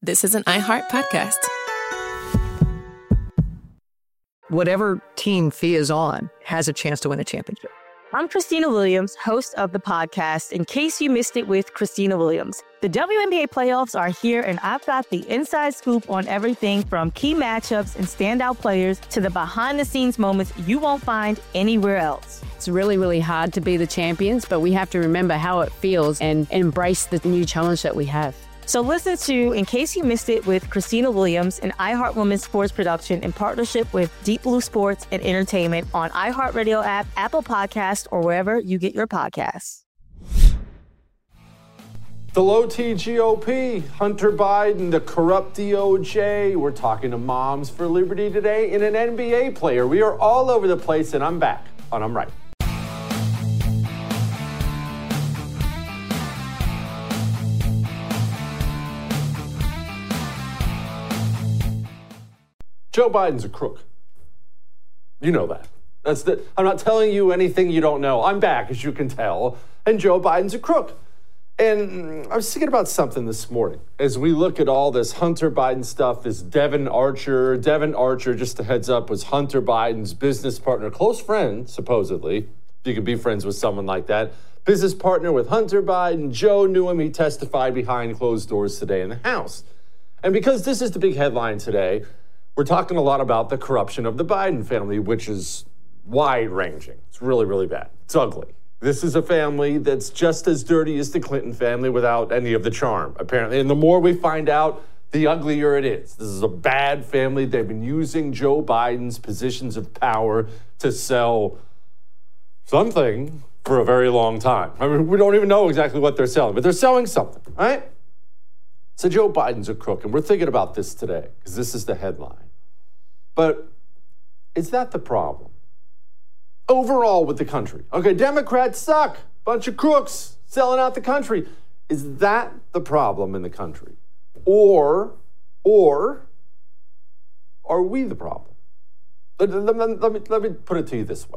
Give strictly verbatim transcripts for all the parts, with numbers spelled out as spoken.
This is an iHeart podcast. Whatever team Thea is on has a chance to win a championship. I'm Christina Williams, host of the podcast, In Case You Missed It with Christina Williams. The W N B A playoffs are here, and I've got the inside scoop on everything from key matchups and standout players to the behind-the-scenes moments you won't find anywhere else. It's really, really hard to be the champions, but we have to remember how it feels and embrace the new challenge that we have. So listen to In Case You Missed It with Christina Williams, an iHeart Women's Sports production in partnership with Deep Blue Sports and Entertainment on iHeartRadio app, Apple Podcasts, or wherever you get your podcasts. The low-T G O P, Hunter Biden, the corrupt D O J. We're talking to Moms for Liberty today and an N B A player. We are all over the place, and I'm back on I'm Right. Joe Biden's a crook. You know that. That's the, I'm not telling you anything you don't know. I'm back, as you can tell, and Joe Biden's a crook. And I was thinking about something this morning as we look at all this Hunter Biden stuff, this Devon Archer. Devon Archer, just a heads up, was Hunter Biden's business partner, close friend, supposedly. If you could be friends with someone like that. Business partner with Hunter Biden. Joe knew him. He testified behind closed doors today in the House. And because this is the big headline today, we're talking a lot about the corruption of the Biden family, which is wide-ranging. It's really, really bad. It's ugly. This is a family that's just as dirty as the Clinton family without any of the charm, apparently. And the more we find out, the uglier it is. This is a bad family. They've been using Joe Biden's positions of power to sell something for a very long time. I mean, we don't even know exactly what they're selling, but they're selling something, right? So Joe Biden's a crook, and we're thinking about this today because this is the headline. But is that the problem? Overall with the country. Okay, Democrats suck. Bunch of crooks selling out the country. Is that the problem in the country? Or, or are we the problem? Let, let, let, let, me, let me put it to you this way.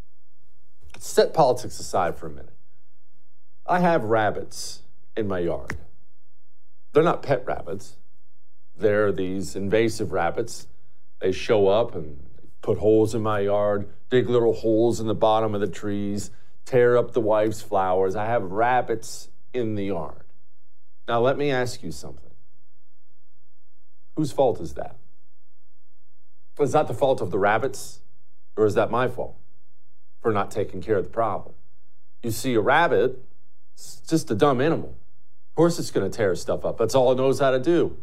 Set politics aside for a minute. I have rabbits in my yard. They're not pet rabbits. They're these invasive rabbits. They show up and put holes in my yard, dig little holes in the bottom of the trees, tear up the wife's flowers. I have rabbits in the yard. Now, let me ask you something. Whose fault is that? Is that the fault of the rabbits, or is that my fault for not taking care of the problem? You see, a rabbit, it's just a dumb animal. Of course it's going to tear stuff up. That's all it knows how to do.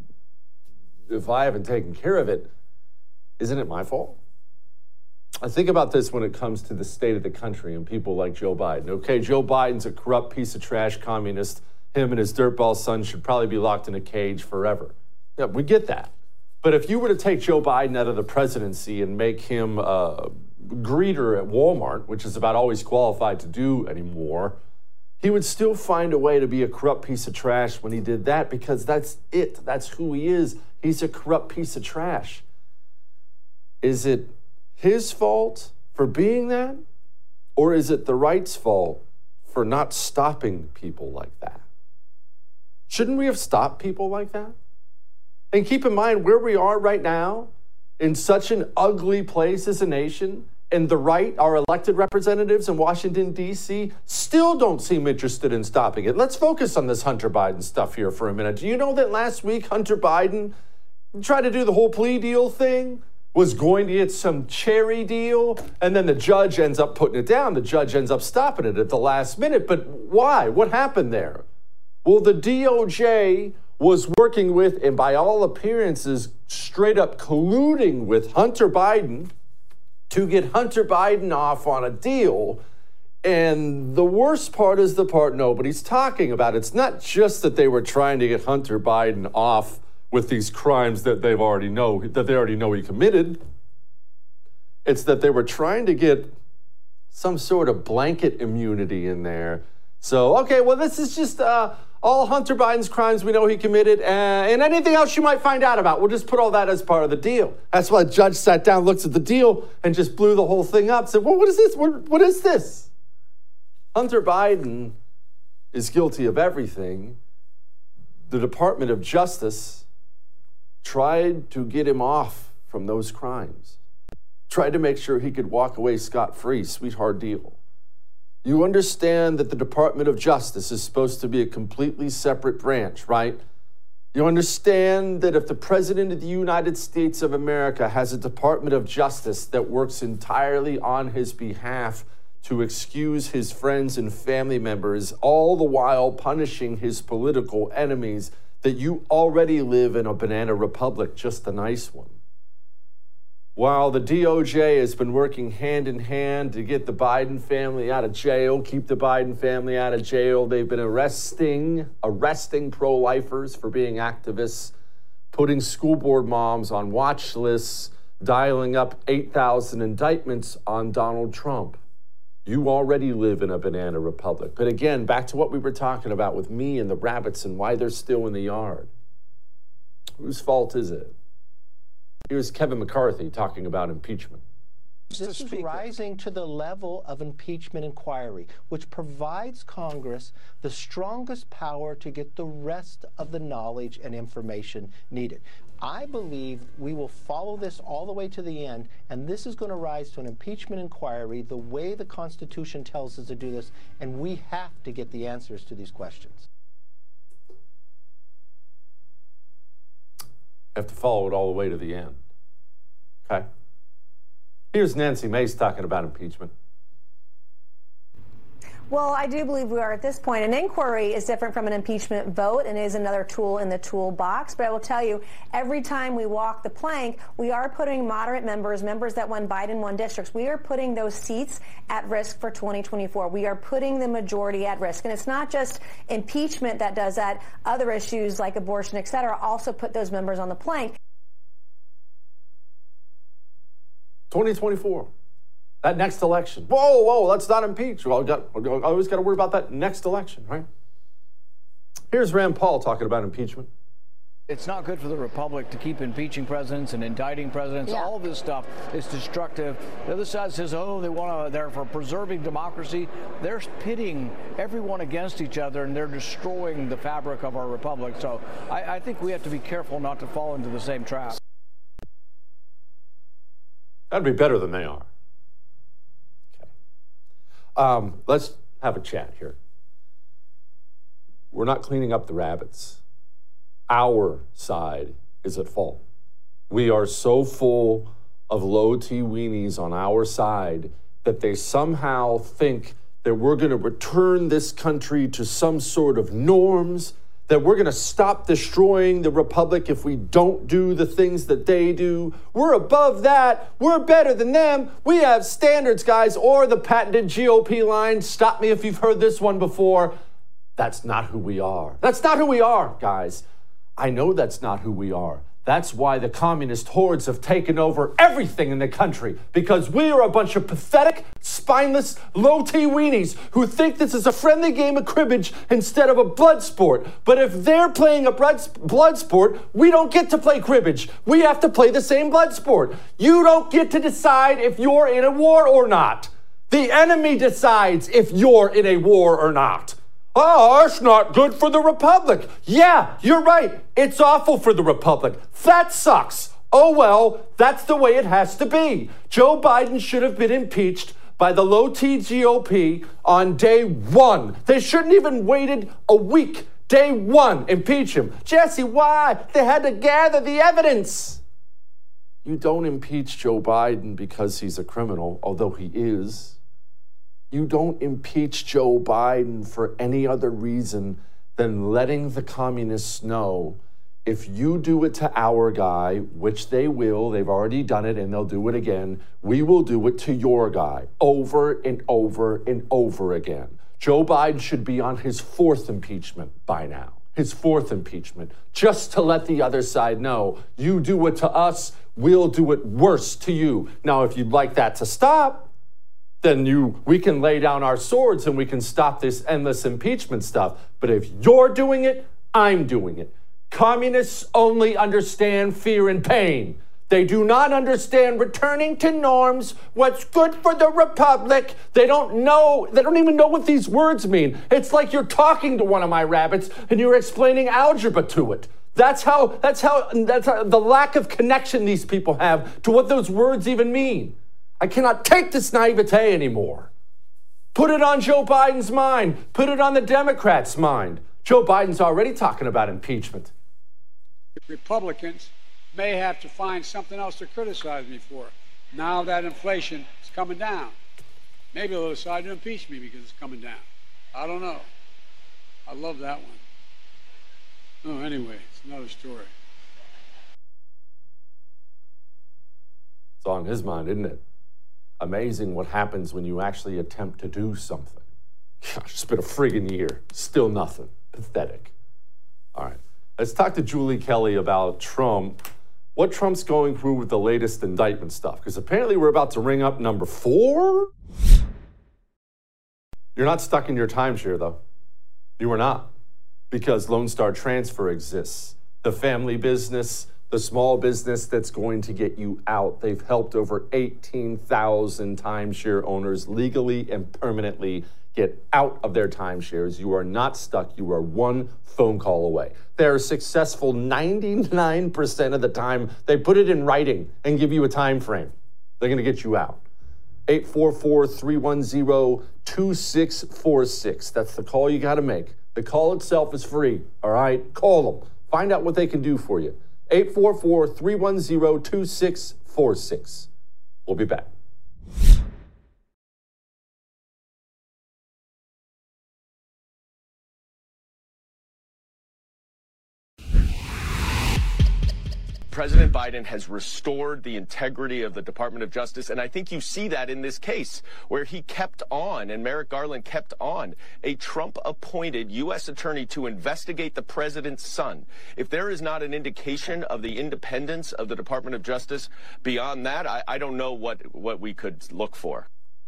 If I haven't taken care of it, isn't it my fault? I think about this when it comes to the state of the country and people like Joe Biden. Okay, Joe Biden's a corrupt piece of trash communist. Him and his dirtball son should probably be locked in a cage forever. Yeah, we get that. But if you were to take Joe Biden out of the presidency and make him a greeter at Walmart, which is about all he's qualified to do anymore, he would still find a way to be a corrupt piece of trash when he did that, because that's it. That's who he is. He's a corrupt piece of trash. Is it his fault for being that? Or is it the right's fault for not stopping people like that? Shouldn't we have stopped people like that? And keep in mind where we are right now, in such an ugly place as a nation, and the right, our elected representatives in Washington, D C, still don't seem interested in stopping it. Let's focus on this Hunter Biden stuff here for a minute. Do you know that last week Hunter Biden tried to do the whole plea deal thing? Was going to get some cherry deal, and then the judge ends up putting it down. The judge ends up stopping it at the last minute. But why? What happened there? Well, the D O J was working with, and by all appearances, straight up colluding with Hunter Biden to get Hunter Biden off on a deal. And the worst part is the part nobody's talking about. It's not just that they were trying to get Hunter Biden off with these crimes that they've already know that they already know he committed. It's that they were trying to get some sort of blanket immunity in there. So, okay, well, this is just uh, all Hunter Biden's crimes we know he committed, uh, and anything else you might find out about. We'll just put all that as part of the deal. That's why the judge sat down, looked at the deal, and just blew the whole thing up. Said, well, what is this? What, what is this? Hunter Biden is guilty of everything, the Department of Justice tried to get him off from those crimes, tried to make sure he could walk away scot-free, sweetheart deal. You understand that the Department of Justice is supposed to be a completely separate branch, right? You understand that if the President of the United States of America has a Department of Justice that works entirely on his behalf to excuse his friends and family members, all the while punishing his political enemies, that you already live in a banana republic, just a nice one. While the D O J has been working hand in hand to get the Biden family out of jail, keep the Biden family out of jail, they've been arresting, arresting pro-lifers for being activists, putting school board moms on watch lists, dialing up eight thousand indictments on Donald Trump. You already live in a banana republic. But again, back to what we were talking about with me and the rabbits and why they're still in the yard. Whose fault is it? Here's Kevin McCarthy talking about impeachment. This is rising to the level of impeachment inquiry, which provides Congress the strongest power to get the rest of the knowledge and information needed. I believe we will follow this all the way to the end, and this is going to rise to an impeachment inquiry the way the Constitution tells us to do this, and we have to get the answers to these questions. Have to follow it all the way to the end. Okay? Here's Nancy Mace talking about impeachment. Well, I do believe we are at this point. An inquiry is different from an impeachment vote and is another tool in the toolbox. But I will tell you, every time we walk the plank, we are putting moderate members, members that won Biden won districts, we are putting those seats at risk for twenty twenty-four. We are putting the majority at risk. And it's not just impeachment that does that. Other issues like abortion, et cetera, also put those members on the plank. twenty twenty-four. That next election. Whoa, whoa, let's not impeach. Well, I always got to worry about that next election, right? Here's Rand Paul talking about impeachment. It's not good for the Republic to keep impeaching presidents and indicting presidents. Yeah. All of this stuff is destructive. The other side says, oh, they want to, they're for preserving democracy. They're pitting everyone against each other, and they're destroying the fabric of our republic. So I, I think we have to be careful not to fall into the same trap. That'd be better than they are. Um, let's have a chat here. We're not cleaning up the rabbits. Our side is at fault. We are so full of low-T weenies on our side that they somehow think that we're going to return this country to some sort of norms, that we're going to stop destroying the republic if we don't do the things that they do. We're above that. We're better than them. We have standards, guys. Or the patented G O P line, stop me if you've heard this one before. That's not who we are. That's not who we are, guys. I know that's not who we are. That's why the communist hordes have taken over everything in the country, because we are a bunch of pathetic, spineless, low-T weenies who think this is a friendly game of cribbage instead of a blood sport. But if they're playing a blood sport, we don't get to play cribbage. We have to play the same blood sport. You don't get to decide if you're in a war or not. The enemy decides if you're in a war or not. Oh, it's not good for the republic. Yeah, you're right. It's awful for the republic. That sucks. Oh, well, that's the way it has to be. Joe Biden should have been impeached by the low-T G O P on day one. They shouldn't even waited a week. Day one, impeach him. Jesse, why? They had to gather the evidence. You don't impeach Joe Biden because he's a criminal, although he is. You don't impeach Joe Biden for any other reason than letting the communists know if you do it to our guy, which they will, they've already done it and they'll do it again, we will do it to your guy over and over and over again. Joe Biden should be on his fourth impeachment by now, his fourth impeachment, just to let the other side know, you do it to us, we'll do it worse to you. Now, if you'd like that to stop, then you, we can lay down our swords and we can stop this endless impeachment stuff. But if you're doing it, I'm doing it. Communists only understand fear and pain. They do not understand returning to norms, what's good for the republic. They don't know, they don't even know what these words mean. It's like you're talking to one of my rabbits and you're explaining algebra to it. That's how, that's how, that's how, the lack of connection these people have to what those words even mean. I cannot take this naivete anymore. Put it on Joe Biden's mind. Put it on the Democrats' mind. Joe Biden's already talking about impeachment. Republicans may have to find something else to criticize me for. Now that inflation is coming down, maybe they'll decide to impeach me because it's coming down. I don't know. I love that one. Oh, anyway, it's another story. It's on his mind, isn't it? Amazing what happens when you actually attempt to do something. Gosh, it's been a friggin' year. Still nothing. Pathetic. All right. Let's talk to Julie Kelly about Trump. What Trump's going through with the latest indictment stuff. Because apparently we're about to ring up number four. You're not stuck in your timeshare, though. You are not. Because Lone Star Transfer exists. The family business, the small business that's going to get you out. They've helped over eighteen thousand timeshare owners legally and permanently get out of their timeshares. You are not stuck. You are one phone call away. They're successful ninety-nine percent of the time. They put it in writing and give you a time frame. They're going to get you out. eight four four, three one zero, two six four six. That's the call you got to make. The call itself is free, all right? Call them. Find out what they can do for you. eight four four, three one zero, two six four six. We'll be back. President Biden has restored the integrity of the Department of Justice, and I think you see that in this case, where he kept on, and Merrick Garland kept on, a Trump-appointed U S attorney to investigate the president's son. If there is not an indication of the independence of the Department of Justice beyond that, I, I don't know what, what we could look for.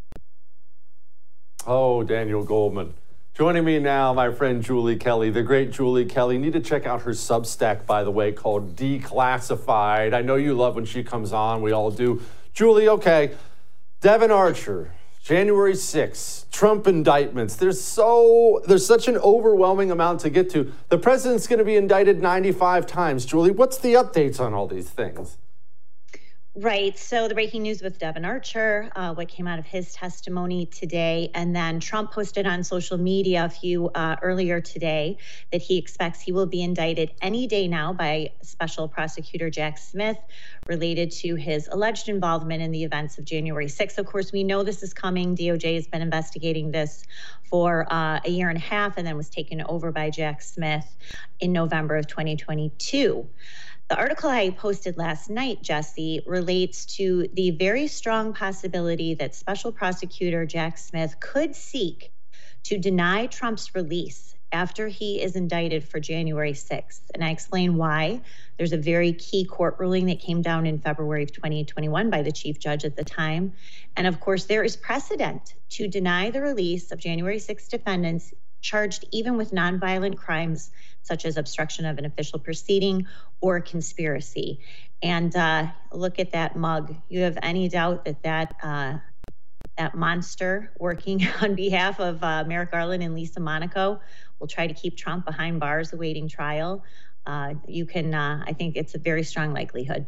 Oh, Daniel Goldman. Joining me now, my friend Julie Kelly, the great Julie Kelly. You need to check out her Substack, by the way, called Declassified. I know you love when she comes on. We all do. Julie, okay. Devon Archer, January sixth, Trump indictments. There's so there's such an overwhelming amount to get to. The president's going to be indicted ninety-five times. Julie, what's the updates on all these things? Right. So the breaking news with Devon Archer, uh, what came out of his testimony today, and then Trump posted on social media a few uh, earlier today that he expects he will be indicted any day now by Special Prosecutor Jack Smith related to his alleged involvement in the events of January sixth. Of course, we know this is coming. D O J has been investigating this for uh, a year and a half and then was taken over by Jack Smith in November of twenty twenty-two. The article I posted last night, Jesse, relates to the very strong possibility that Special Prosecutor Jack Smith could seek to deny Trump's release after he is indicted for January sixth. And I explain why. There's a very key court ruling that came down in February of twenty twenty-one by the chief judge at the time. And of course, there is precedent to deny the release of January sixth defendants charged even with nonviolent crimes such as obstruction of an official proceeding or conspiracy. And uh, look at that mug. You have any doubt that that, uh, that monster working on behalf of uh, Merrick Garland and Lisa Monaco will try to keep Trump behind bars awaiting trial? Uh, you can, uh, I think it's a very strong likelihood.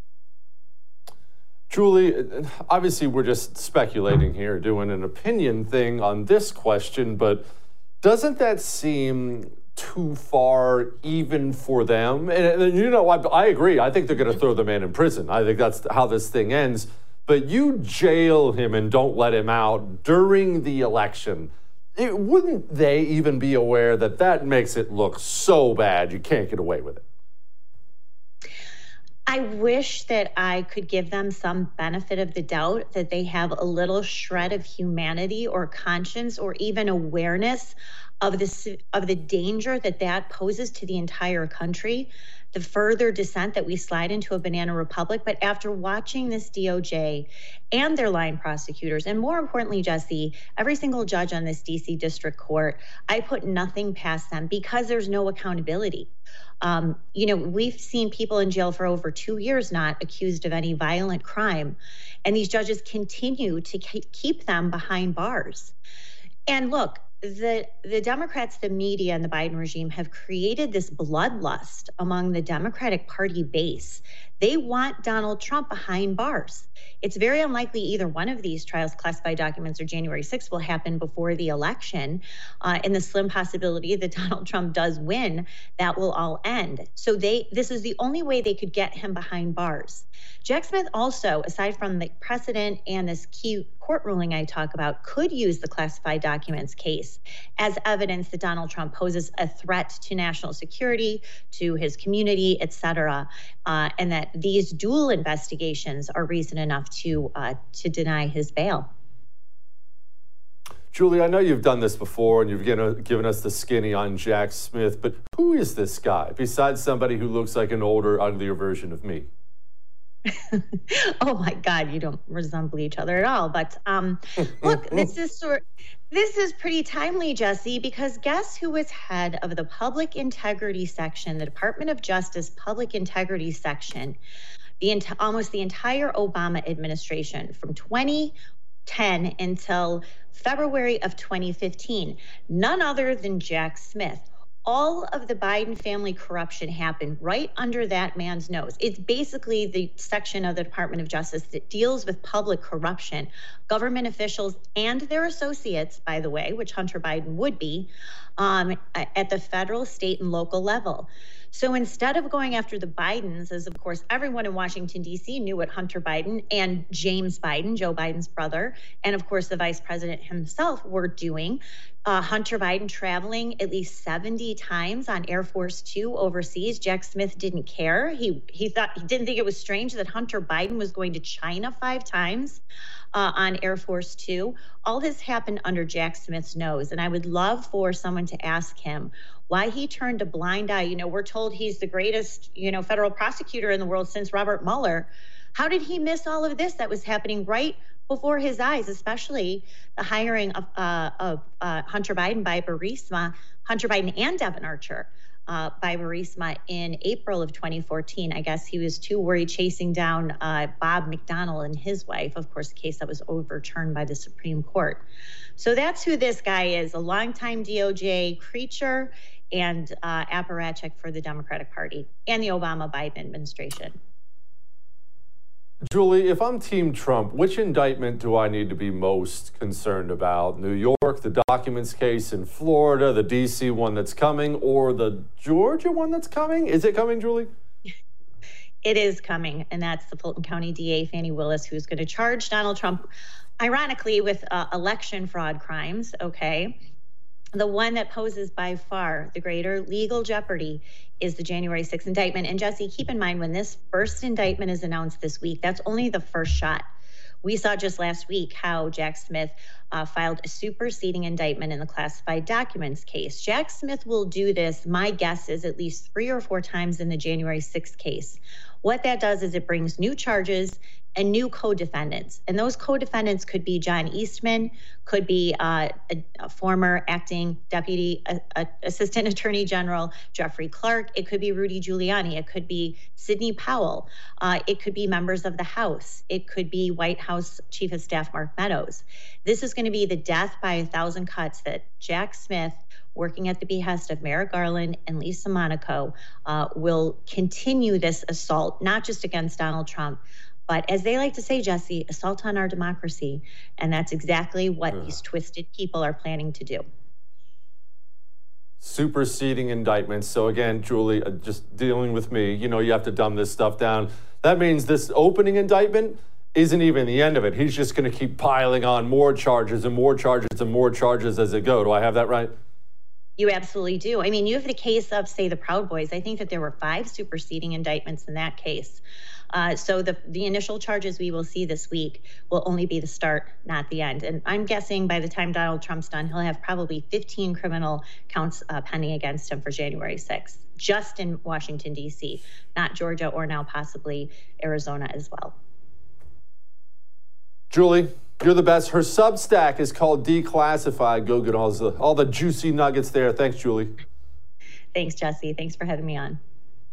Julie, obviously we're just speculating here, doing an opinion thing on this question, but doesn't that seem too far even for them? And, and you know, I, I agree. I think they're going to throw the man in prison. I think that's how this thing ends. But you jail him and don't let him out during the election. It, wouldn't they even be aware that that makes it look so bad you can't get away with it? I wish that I could give them some benefit of the doubt, that they have a little shred of humanity or conscience or even awareness of the, of the danger that that poses to the entire country. the further descent that we slide into a banana republic. But after watching this D O J and their line prosecutors, and more importantly, Jesse, every single judge on this D C district court, I put nothing past them because there's no accountability. Um, you know, we've seen people in jail for over two years not accused of any violent crime, and these judges continue to keep them behind bars. And look, the the Democrats, the media, and the Biden regime have created this bloodlust among the Democratic Party base. They want Donald Trump behind bars. It's very unlikely either one of these trials, classified documents or January sixth, will happen before the election. Uh, and the slim possibility that Donald Trump does win, that will all end. So they this is the only way they could get him behind bars. Jack Smith also, aside from the precedent and this key court ruling I talk about, could use the classified documents case as evidence that Donald Trump poses a threat to national security, to his community, et cetera, uh, and that these dual investigations are reason enough to uh, to deny his bail. Julie, I know you've done this before and you've given, given us the skinny on Jack Smith, but who is this guy besides somebody who looks like an older, uglier version of me? Oh my God, you don't resemble each other at all. But um, look, this is sort. This is pretty timely, Jesse, because guess who was head of the Public Integrity Section, the Department of Justice Public Integrity Section, the ent- almost the entire Obama administration from twenty ten until February of twenty fifteen? None other than Jack Smith. All of the Biden family corruption happened right under that man's nose. It's basically the section of the Department of Justice that deals with public corruption, government officials and their associates, by the way, which Hunter Biden would be, um, at the federal, state, and local level. So instead of going after the Bidens, as of course everyone in Washington, D C knew what Hunter Biden and James Biden, Joe Biden's brother, and of course the vice president himself were doing, uh, Hunter Biden traveling at least seventy times on Air Force Two overseas. Jack Smith didn't care. He he thought he didn't think it was strange that Hunter Biden was going to China five times uh, on Air Force Two. All this happened under Jack Smith's nose, and I would love for someone to ask him why he turned a blind eye. You know, we're told he's the greatest, you know, federal prosecutor in the world since Robert Mueller. How did he miss all of this that was happening right before his eyes, especially the hiring of, uh, of uh, Hunter Biden by Burisma, Hunter Biden and Devon Archer uh, by Burisma in April of twenty fourteen. I guess he was too worried chasing down uh, Bob McDonnell and his wife, of course, a case that was overturned by the Supreme Court. So that's who this guy is, a longtime D O J creature and uh, apparatchik for the Democratic Party and the Obama-Biden administration. Julie, if I'm Team Trump, which indictment do I need to be most concerned about? New York, the documents case in Florida, the D C one that's coming, or the Georgia one that's coming? Is it coming, Julie? It is coming, and that's the Fulton County D A, Fani Willis, who's going to charge Donald Trump, ironically, with uh, election fraud crimes, okay? The one that poses by far the greater legal jeopardy is the January sixth indictment. And Jesse, keep in mind, when this first indictment is announced this week, that's only the first shot. We saw just last week how Jack Smith uh, filed a superseding indictment in the classified documents case. Jack Smith will do this, my guess is, at least three or four times in the January sixth case. What that does is it brings new charges and new co-defendants. And those co-defendants could be John Eastman, could be uh, a, a former acting deputy a, a assistant attorney general, Jeffrey Clark. It could be Rudy Giuliani. It could be Sidney Powell. Uh, it could be members of the House. It could be White House Chief of Staff Mark Meadows. This is going to be the death by a thousand cuts that Jack Smith, working at the behest of Merrick Garland and Lisa Monaco, uh, will continue this assault, not just against Donald Trump, but as they like to say, Jesse, assault on our democracy. And that's exactly what yeah. these twisted people are planning to do. Superseding indictments. So again, Julie, uh, just dealing with me, you know, you have to dumb this stuff down. That means this opening indictment isn't even the end of it. He's just going to keep piling on more charges and more charges and more charges as they go. Do I have that right? You absolutely do. I mean, you have the case of, say, the Proud Boys. I think that there were five superseding indictments in that case. Uh, so the the initial charges we will see this week will only be the start, not the end. And I'm guessing by the time Donald Trump's done, he'll have probably fifteen criminal counts uh, pending against him for January sixth. just in Washington, D C, not Georgia or now possibly Arizona as well. Julie, you're the best. Her Substack is called Declassified. Go get all the, all the juicy nuggets there. Thanks, Julie. Thanks, Jesse. Thanks for having me on.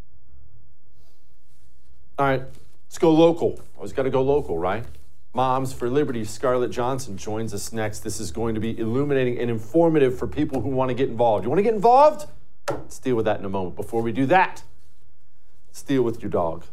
All right, let's go local. Always got to go local, right? Moms for Liberty, Scarlett Johnson joins us next. This is going to be illuminating and informative for people who want to get involved. You want to get involved? Let's deal with that in a moment. Before we do that, let's deal with your dog.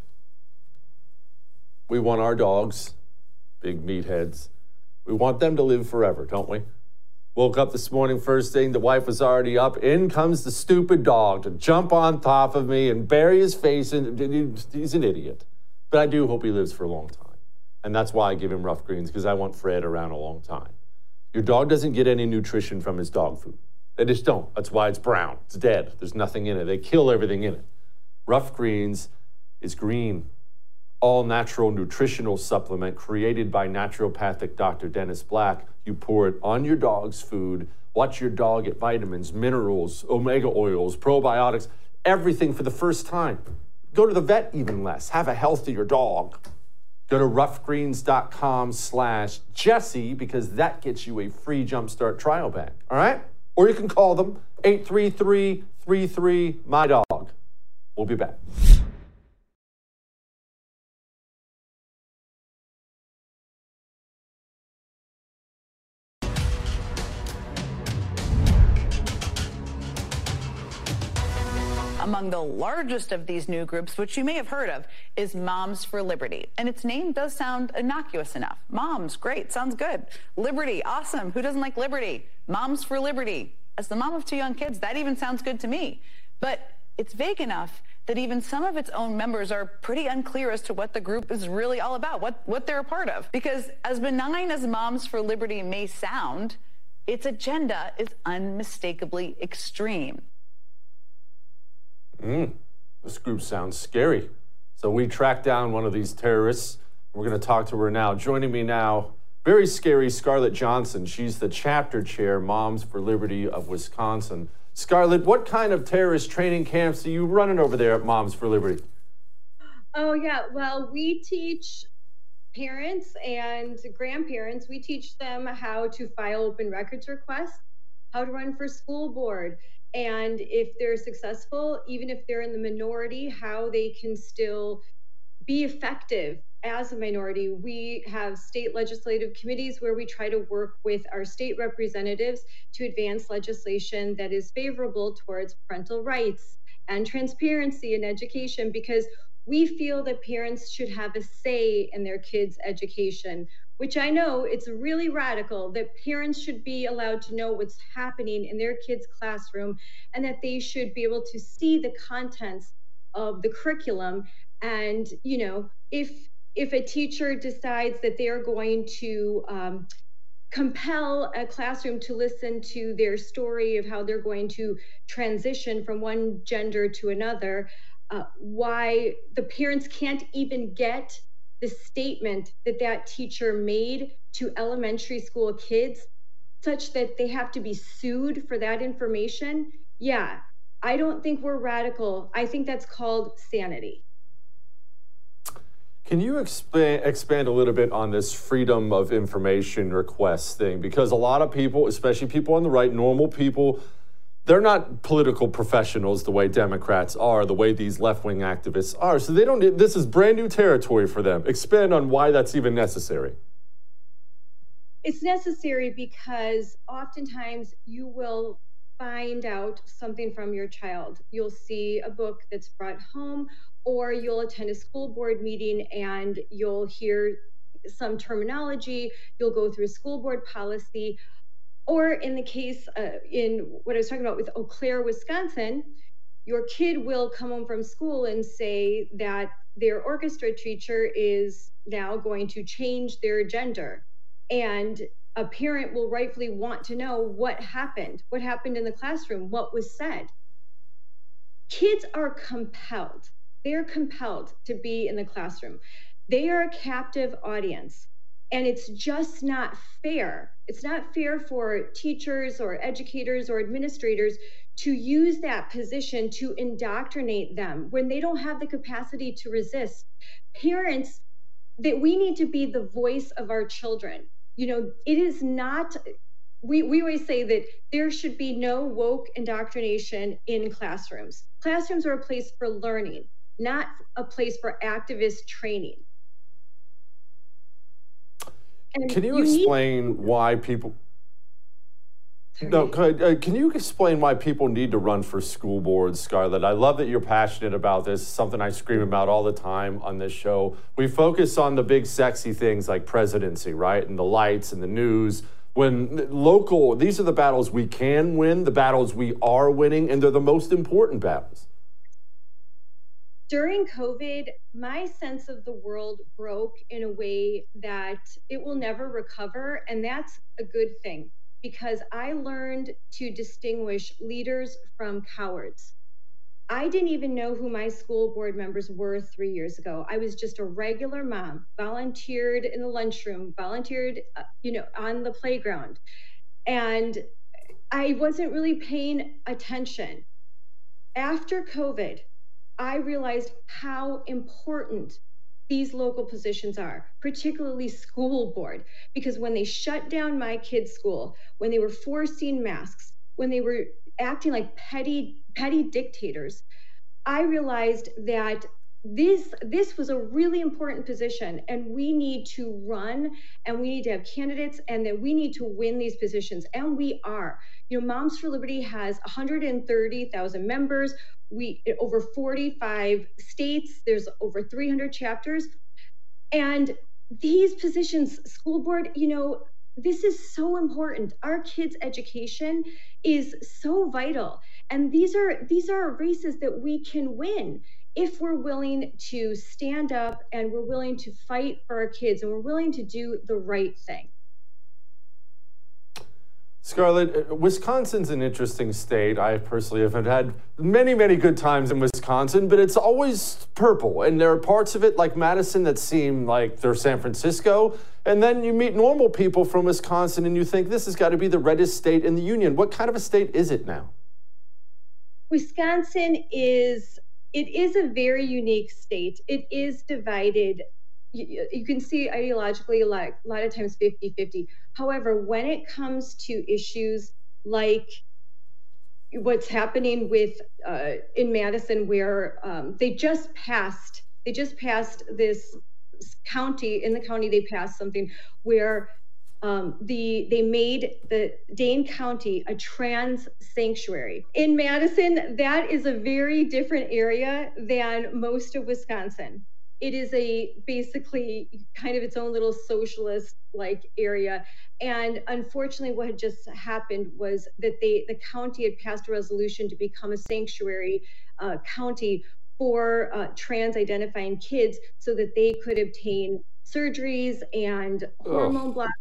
We want our dogs, big meatheads, we want them to live forever, don't we? Woke up this morning, first thing, the wife was already up. In comes the stupid dog to jump on top of me and bury his face in. He's an idiot. But I do hope he lives for a long time. And that's why I give him Rough Greens, because I want Fred around a long time. Your dog doesn't get any nutrition from his dog food. They just don't. That's why it's brown. It's dead. There's nothing in it. They kill everything in it. Rough Greens is green, all-natural nutritional supplement created by naturopathic Doctor Dennis Black. You pour it on your dog's food. Watch your dog get vitamins, minerals, omega oils, probiotics, everything for the first time. Go to the vet even less. Have a healthier dog. Go to roughgreens.com slash Jesse because that gets you a free Jumpstart trial bag, all right? Or you can call them, eight three three, three three, my dog. We'll be back. Among the largest of these new groups, which you may have heard of, is Moms for Liberty. And its name does sound innocuous enough. Moms, great, sounds good. Liberty, awesome. Who doesn't like liberty? Moms for Liberty. As the mom of two young kids, that even sounds good to me. But it's vague enough that even some of its own members are pretty unclear as to what the group is really all about, what, what they're a part of. Because as benign as Moms for Liberty may sound, its agenda is unmistakably extreme. Mm, this group sounds scary. So we tracked down one of these terrorists. We're going to talk to her now. Joining me now, very scary Scarlett Johnson. She's the chapter chair, Moms for Liberty of Wisconsin. Scarlett, what kind of terrorist training camps are you running over there at Moms for Liberty? Oh, yeah. Well, we teach parents and grandparents, we teach them how to file open records requests, how to run for school board, and if they're successful, even if they're in the minority, how they can still be effective as a minority. We have state legislative committees where we try to work with our state representatives to advance legislation that is favorable towards parental rights and transparency in education, because we feel that parents should have a say in their kids' education, which I know it's really radical, that parents should be allowed to know what's happening in their kids' classroom and that they should be able to see the contents of the curriculum. And, you know, if if a teacher decides that they are going to um, compel a classroom to listen to their story of how they're going to transition from one gender to another, uh, why the parents can't even get the statement that that teacher made to elementary school kids such that they have to be sued for that information. Yeah, I don't think we're radical. I think that's called sanity. Can you expa- expand a little bit on this freedom of information request thing? Because a lot of people, especially people on the right, normal people, they're not political professionals the way Democrats are, the way these left-wing activists are. So they don't, this is brand new territory for them. Expand on why that's even necessary. It's necessary because oftentimes you will find out something from your child. You'll see a book that's brought home, or you'll attend a school board meeting and you'll hear some terminology, you'll go through a school board policy. Or in the case, uh, in what I was talking about with Eau Claire, Wisconsin, your kid will come home from school and say that their orchestra teacher is now going to change their gender. And a parent will rightfully want to know what happened, what happened in the classroom, what was said. Kids are compelled. They're compelled to be in the classroom. They are a captive audience. And it's just not fair. It's not fair for teachers or educators or administrators to use that position to indoctrinate them when they don't have the capacity to resist. Parents, that we need to be the voice of our children. You know, it is not, we, we always say that there should be no woke indoctrination in classrooms. Classrooms are a place for learning, not a place for activist training. And Can you, you explain need... why people... No, could, uh, can you explain why people need to run for school boards, Scarlett? I love that you're passionate about this. It's something I scream about all the time on this show. We focus on the big sexy things like presidency, right? And the lights and the news. When local, these are the battles we can win, the battles we are winning, and they're the most important battles. During COVID, my sense of the world broke in a way that it will never recover, and that's a good thing, because I learned to distinguish leaders from cowards. I didn't even know who my school board members were three years ago. I was just a regular mom, volunteered in the lunchroom, volunteered, uh, you know, on the playground. And I wasn't really paying attention. After COVID, I realized how important these local positions are, particularly school board, because when they shut down my kids' school, when they were forcing masks, when they were acting like petty, petty dictators, I realized that this, this was a really important position, and we need to run, and we need to have candidates, and that we need to win these positions, and we are. You know, Moms for Liberty has one hundred thirty thousand members. We over forty-five states. There's over three hundred chapters, and these positions, school board, you know, this is so important. Our kids' education is so vital, and these are these are races that we can win if we're willing to stand up and we're willing to fight for our kids and we're willing to do the right thing. Scarlett, Wisconsin's an interesting state. I personally have had many, many good times in Wisconsin, but it's always purple. And there are parts of it like Madison that seem like they're San Francisco. And then you meet normal people from Wisconsin and you think this has got to be the reddest state in the union. What kind of a state is it now? Wisconsin is, it is a very unique state. It is divided. You, you can see ideologically a lot, a lot of times fifty fifty. However, when it comes to issues like what's happening with uh, in Madison, where um, they just passed, they just passed this county, in the county they passed something where um, the they made the Dane County a trans sanctuary. In Madison, that is a very different area than most of Wisconsin. It is a basically kind of its own little socialist like area. And unfortunately, what had just happened was that they the county had passed a resolution to become a sanctuary uh, county for uh, trans identifying kids so that they could obtain surgeries and hormone blockers,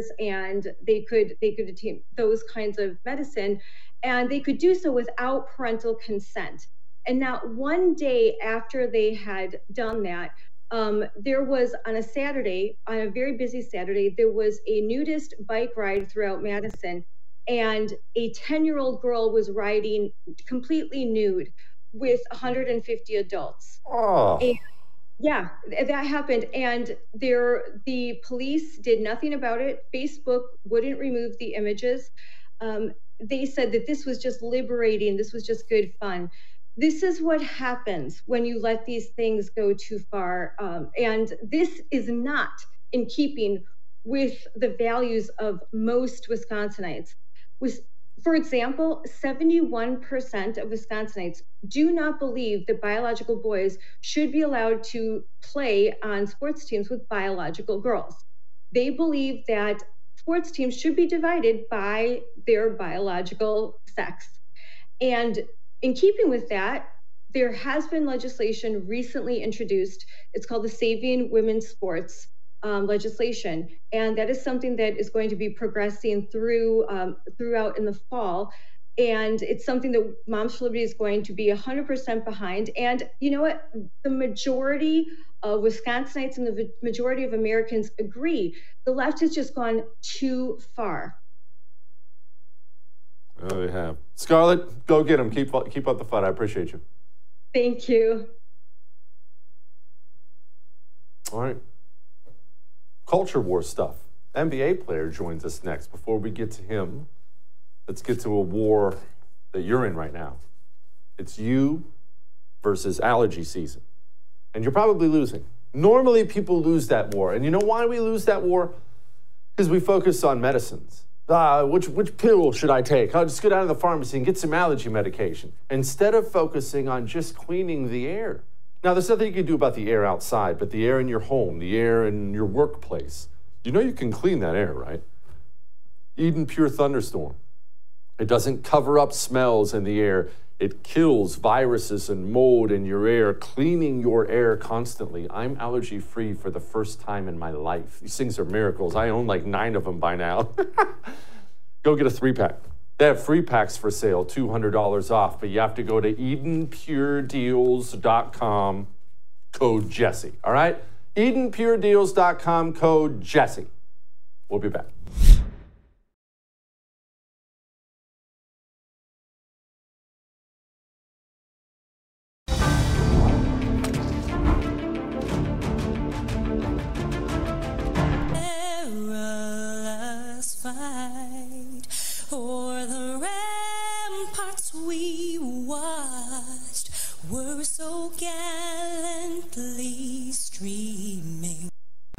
and they could they could obtain those kinds of medicine, and they could do so without parental consent. And not one day after they had done that, um, there was on a Saturday, on a very busy Saturday, there was a nudist bike ride throughout Madison, and a ten-year-old girl was riding completely nude with one hundred fifty adults. Oh. And yeah, that happened. And there, the police did nothing about it. Facebook wouldn't remove the images. Um, they said that this was just liberating. This was just good fun. This is what happens when you let these things go too far. Um, and this is not in keeping with the values of most Wisconsinites. With, for example, seventy-one percent of Wisconsinites do not believe that biological boys should be allowed to play on sports teams with biological girls. They believe that sports teams should be divided by their biological sex. And in keeping with that, there has been legislation recently introduced. It's called the Saving Women's Sports um, legislation. And that is something that is going to be progressing through um, throughout in the fall. And it's something that Moms for Liberty is going to be one hundred percent behind. And you know what? The majority of Wisconsinites and the majority of Americans agree. The left has just gone too far. Oh, they have. Scarlett, go get them. Keep, keep up the fight. I appreciate you. Thank you. All right. Culture war stuff. N B A player joins us next. Before we get to him, let's get to a war that you're in right now. It's you versus allergy season. And you're probably losing. Normally, people lose that war. And you know why we lose that war? Because we focus on medicines. Uh, which, which pill should I take? I'll just go down to the pharmacy and get some allergy medication. Instead of focusing on just cleaning the air. Now, there's nothing you can do about the air outside, but the air in your home, the air in your workplace. You know you can clean that air, right? Eden Pure Thunderstorm. It doesn't cover up smells in the air. It kills viruses and mold in your air, cleaning your air constantly. I'm allergy-free for the first time in my life. These things are miracles. I own like nine of them by now. Go get a three-pack. They have free packs for sale, two hundred dollars off, but you have to go to eden pure deals dot com, code Jesse, all right? eden pure deals dot com, code Jesse. We'll be back. O'er the ramparts we watched were so gallantly streaming.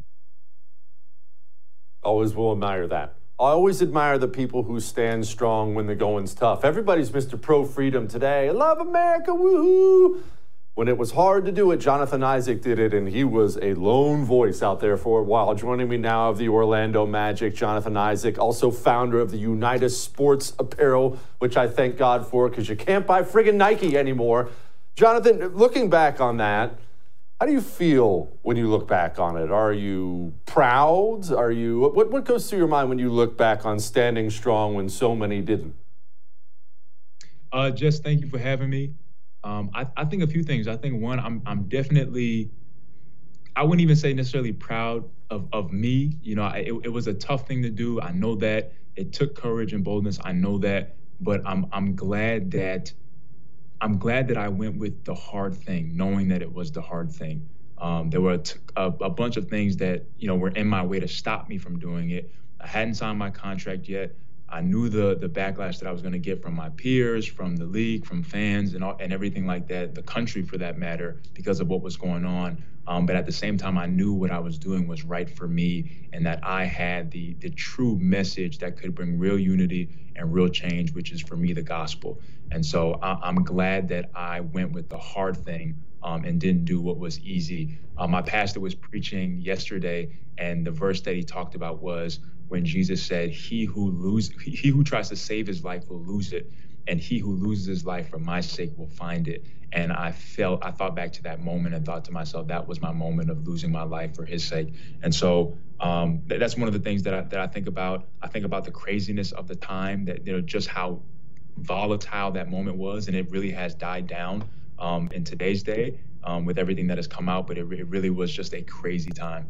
Always will admire that. I always admire the people who stand strong when the going's tough. Everybody's Mister Pro-Freedom today. I love America, woohoo! When it was hard to do it, Jonathan Isaac did it, and he was a lone voice out there for a while. Joining me now of the Orlando Magic, Jonathan Isaac, also founder of the United Sports Apparel, which I thank God for, because you can't buy friggin' Nike anymore. Jonathan, looking back on that, how do you feel when you look back on it? Are you proud? Are you what, what goes through your mind when you look back on standing strong when so many didn't? Uh, Jess, thank you for having me. Um, I, I think a few things. I think one, I'm I'm definitely, I wouldn't even say necessarily proud of, of me. You know, I, it, it was a tough thing to do. I know that. It took courage and boldness. I know that. But I'm I'm glad that I'm glad that I went with the hard thing, knowing that it was the hard thing. Um, there were a, t- a, a bunch of things that, you know, were in my way to stop me from doing it. I hadn't signed my contract yet. I knew the the backlash that I was going to get from my peers, from the league, from fans, and all, and everything like that, the country for that matter, because of what was going on. Um, but at the same time, I knew what I was doing was right for me, and that I had the the true message that could bring real unity and real change, which is for me the gospel. And so I, I'm glad that I went with the hard thing um, and didn't do what was easy. Uh, my pastor was preaching yesterday, and the verse that he talked about was when Jesus said, he who lose, he who tries to save his life will lose it, and he who loses his life for my sake will find it. And I felt, I thought back to that moment and thought to myself, that was my moment of losing my life for his sake. And so um, that's one of the things that I, that I think about. I think about the craziness of the time, that, you know, just how volatile that moment was, and it really has died down um, in today's day um, with everything that has come out, but it, it really was just a crazy time.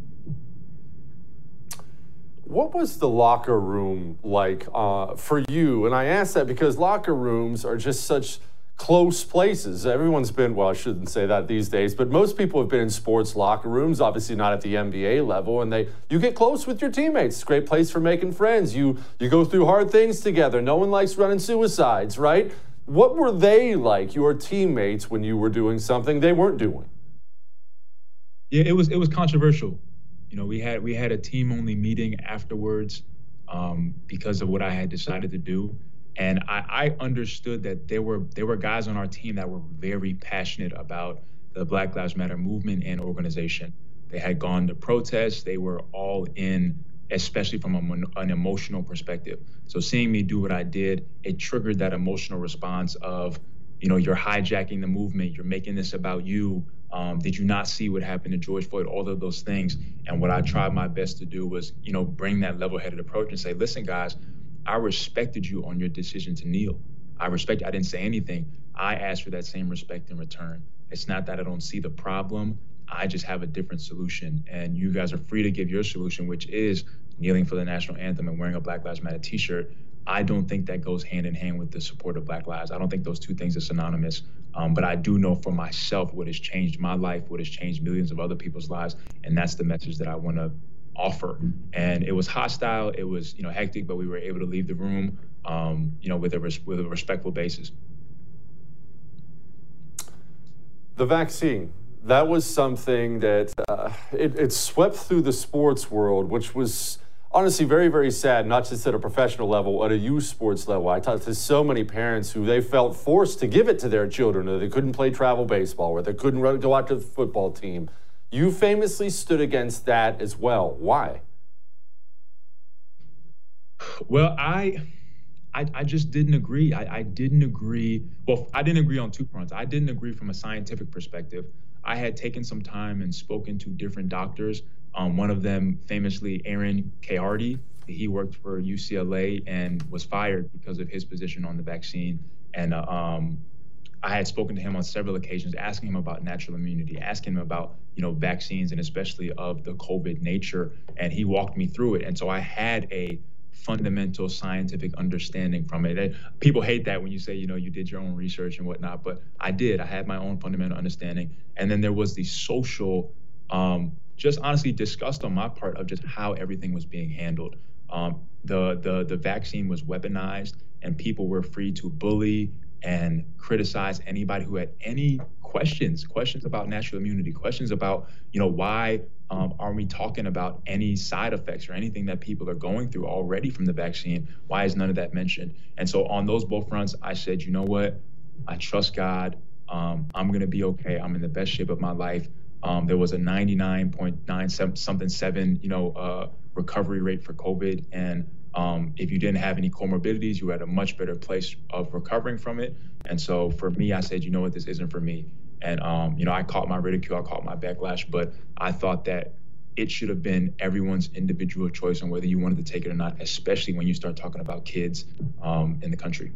What was the locker room like uh, for you? And I ask that because locker rooms are just such close places. Everyone's been, well, I shouldn't say that these days, but most people have been in sports locker rooms, obviously not at the N B A level, and they you get close with your teammates. It's a great place for making friends. You you go through hard things together. No one likes running suicides, right? What were they like, your teammates, when you were doing something they weren't doing? Yeah, it was it was controversial. You know, we had we had a team-only meeting afterwards um, because of what I had decided to do, and I, I understood that there were there were guys on our team that were very passionate about the Black Lives Matter movement and organization. They had gone to protests. They were all in, especially from a, an emotional perspective. So seeing me do what I did, it triggered that emotional response of, you know, you're hijacking the movement. You're making this about you. Um, did you not see what happened to George Floyd? All of those things. And what I tried my best to do was, you know, bring that level-headed approach and say, listen, guys, I respected you on your decision to kneel. I respect, I didn't say anything. I asked for that same respect in return. It's not that I don't see the problem. I just have a different solution. And you guys are free to give your solution, which is kneeling for the national anthem and wearing a Black Lives Matter t-shirt. I don't think that goes hand in hand with the support of Black lives. I don't think those two things are synonymous. Um, but I do know for myself what has changed my life, what has changed millions of other people's lives. And that's the message that I want to offer. And it was hostile. It was, you know, hectic, but we were able to leave the room, um, you know, with a, res- with a respectful basis. The vaccine, that was something that uh, it, it swept through the sports world, which was honestly very, very sad, not just at a professional level, at a youth sports level. I talked to so many parents who they felt forced to give it to their children, or they couldn't play travel baseball, or they couldn't run, go out to the football team. You famously stood against that as well. Why? Well, I, I, I just didn't agree. I, I didn't agree. Well, I didn't agree on two fronts. I didn't agree from a scientific perspective. I had taken some time and spoken to different doctors. Um, one of them, famously, Aaron K. Hardy. He worked for U C L A and was fired because of his position on the vaccine. And uh, um, I had spoken to him on several occasions, asking him about natural immunity, asking him about, you know, vaccines and especially of the COVID nature. And he walked me through it. And so I had a fundamental scientific understanding from it. And people hate that when you say, you know, you did your own research and whatnot, but I did. I had my own fundamental understanding. And then there was the social, um, just honestly disgust on my part of just how everything was being handled. Um, the, the, the vaccine was weaponized and people were free to bully and criticize anybody who had any questions, questions about natural immunity, questions about, you know, why um, are we talking about any side effects or anything that people are going through already from the vaccine? Why is none of that mentioned? And so on those both fronts, I said, you know what? I trust God. Um, I'm going to be okay. I'm in the best shape of my life. Um, there was a ninety-nine point nine something seven, you know, uh, recovery rate for COVID. And um, if you didn't have any comorbidities, you were at a much better place of recovering from it. And so for me, I said, you know what, this isn't for me. And, um, you know, I caught my ridicule, I caught my backlash, but I thought that it should have been everyone's individual choice on whether you wanted to take it or not, especially when you start talking about kids um, in the country.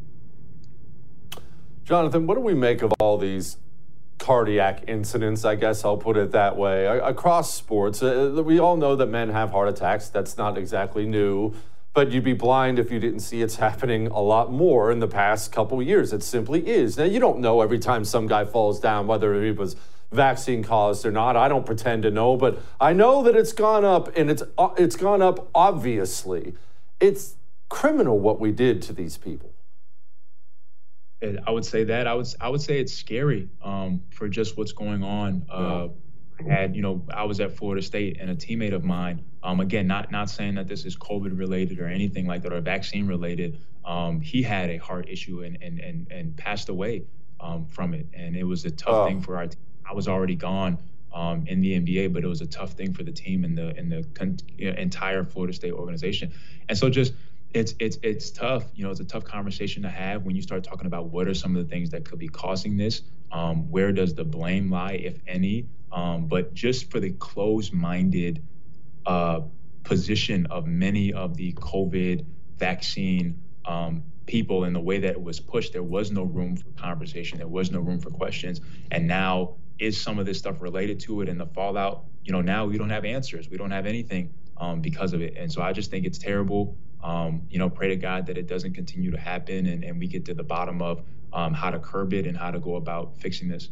Jonathan, what do we make of all these cardiac incidents, I guess I'll put it that way, across sports? Uh, we all know that men have heart attacks. That's not exactly new, but you'd be blind if you didn't see it's happening a lot more in the past couple of years. It simply is. Now, you don't know every time some guy falls down whether it was vaccine caused or not. I don't pretend to know, but I know that it's gone up, and it's uh, it's gone up obviously. It's criminal what we did to these people. I would say that. I would I would say it's scary um, for just what's going on. Uh, I had, you know, I was at Florida State, and a teammate of mine, um, again, not not saying that this is COVID related or anything like that or vaccine related. Um, he had a heart issue and and and, and passed away um, from it, and it was a tough oh. thing for our team. I was already gone um, in the N B A, but it was a tough thing for the team and the and the con- you know, entire Florida State organization, and so just. It's it's it's tough, you know. It's a tough conversation to have when you start talking about what are some of the things that could be causing this. Um, where does the blame lie, if any? Um, but just for the closed-minded uh, position of many of the COVID vaccine um, people and the way that it was pushed, there was no room for conversation. There was no room for questions. And now is some of this stuff related to it and the fallout? You know, now we don't have answers. We don't have anything um, because of it. And so I just think it's terrible. Um, you know, pray to God that it doesn't continue to happen and, and we get to the bottom of um, how to curb it and how to go about fixing this.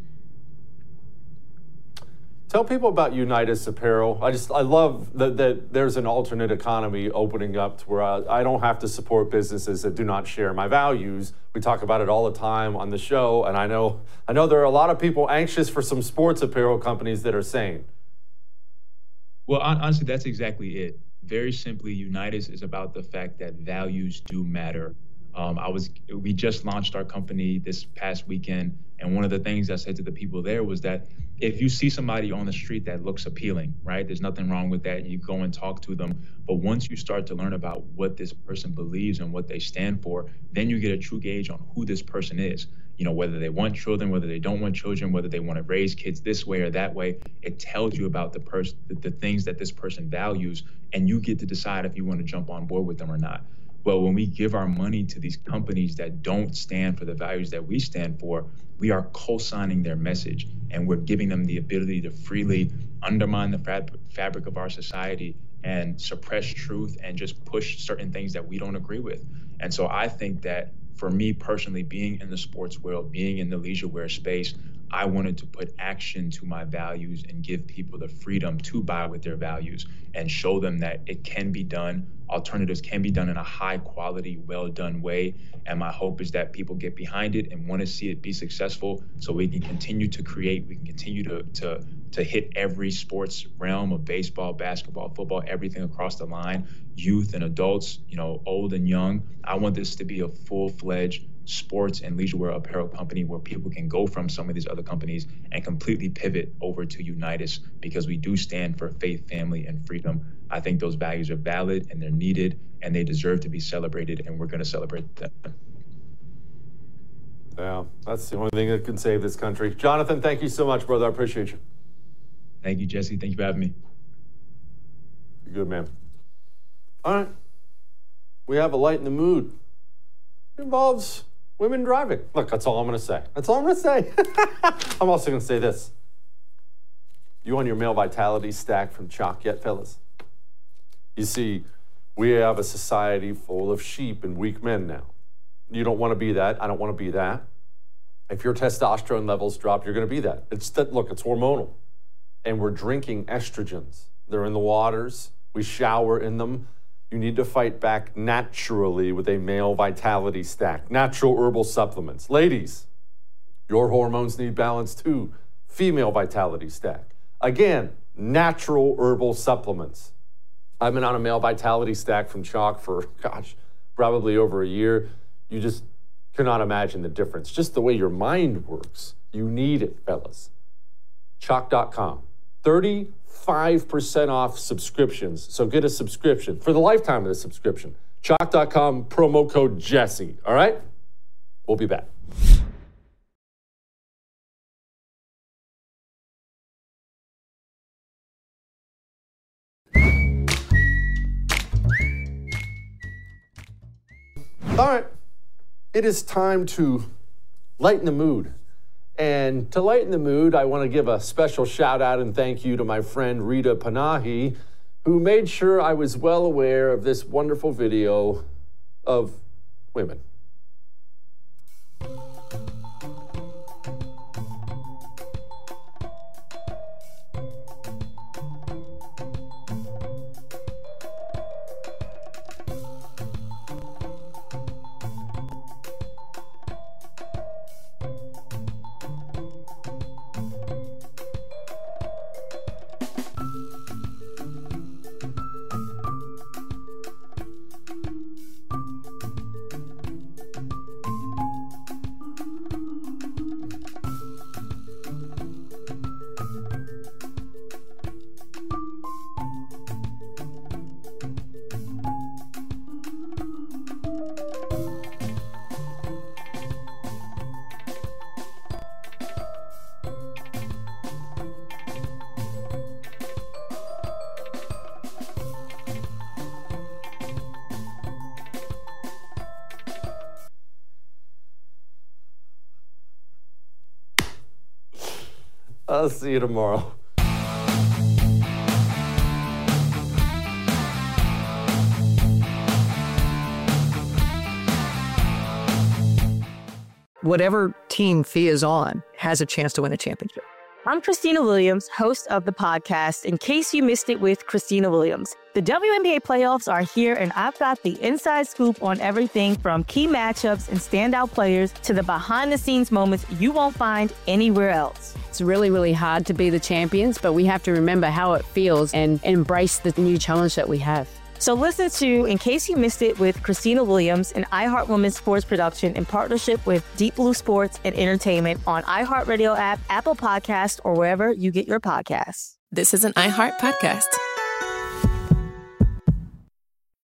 Tell people about Unitas Apparel. I just, I love that, that there's an alternate economy opening up to where I, I don't have to support businesses that do not share my values. We talk about it all the time on the show. And I know, I know there are a lot of people anxious for some sports apparel companies that are sane. Well, honestly, that's exactly it. Very simply, Unitas is about the fact that values do matter. Um, I was, we just launched our company this past weekend, and one of the things I said to the people there was that if you see somebody on the street that looks appealing, right, there's nothing wrong with that. You go and talk to them, but once you start to learn about what this person believes and what they stand for, then you get a true gauge on who this person is. You know, whether they want children, whether they don't want children, whether they want to raise kids this way or that way, it tells you about the person, the, the things that this person values, and you get to decide if you want to jump on board with them or not. Well, when we give our money to these companies that don't stand for the values that we stand for, we are co-signing their message, and we're giving them the ability to freely undermine the fab- fabric of our society and suppress truth and just push certain things that we don't agree with. And so I think that for me personally, being in the sports world, being in the leisure wear space, I wanted to put action to my values and give people the freedom to buy with their values and show them that it can be done. Alternatives can be done in a high quality, well done way. And my hope is that people get behind it and want to see it be successful so we can continue to create, we can continue to, to, to hit every sports realm of baseball, basketball, football, everything across the line, youth and adults, you know, old and young. I want this to be a full-fledged sports and leisure wear apparel company where people can go from some of these other companies and completely pivot over to Unitas, because we do stand for faith, family, and freedom. I think those values are valid and they're needed and they deserve to be celebrated, and we're going to celebrate them. Yeah, that's the only thing that can save this country. Jonathan, thank you so much, brother. I appreciate you. Thank you, Jesse. Thank you for having me. You're good, man. All right. We have a light in the mood. It involves women driving. Look, that's all I'm going to say. That's all I'm going to say. I'm also going to say this. You on your male vitality stack from Chalk yet, fellas? You see, we have a society full of sheep and weak men now. You don't want to be that. I don't want to be that. If your testosterone levels drop, you're going to be that. It's that. Look, it's hormonal. And we're drinking estrogens. They're in the waters. We shower in them. You need to fight back naturally with a male vitality stack. Natural herbal supplements. Ladies, your hormones need balance too. Female vitality stack. Again, natural herbal supplements. I've been on a male vitality stack from Chalk for, gosh, probably over a year. You just cannot imagine the difference. Just the way your mind works. You need it, fellas. Chalk dot com. thirty-five percent off subscriptions. So get a subscription for the lifetime of the subscription. Chalk dot com, promo code Jesse. All right? We'll be back. All right. It is time to lighten the mood. And to lighten the mood, I want to give a special shout out and thank you to my friend Rita Panahi, who made sure I was well aware of this wonderful video of women. I'll see you tomorrow. Whatever team Fee is on has a chance to win a championship. I'm Christina Williams, host of the podcast, In Case You Missed It with Christina Williams. The W N B A playoffs are here, and I've got the inside scoop on everything from key matchups and standout players to the behind-the-scenes moments you won't find anywhere else. It's really, really hard to be the champions, but we have to remember how it feels and embrace the new challenge that we have. So listen to In Case You Missed It with Christina Williams, an iHeart Women's sports production in partnership with Deep Blue Sports and Entertainment on iHeartRadio app, Apple Podcasts, or wherever you get your podcasts. This is an iHeart podcast.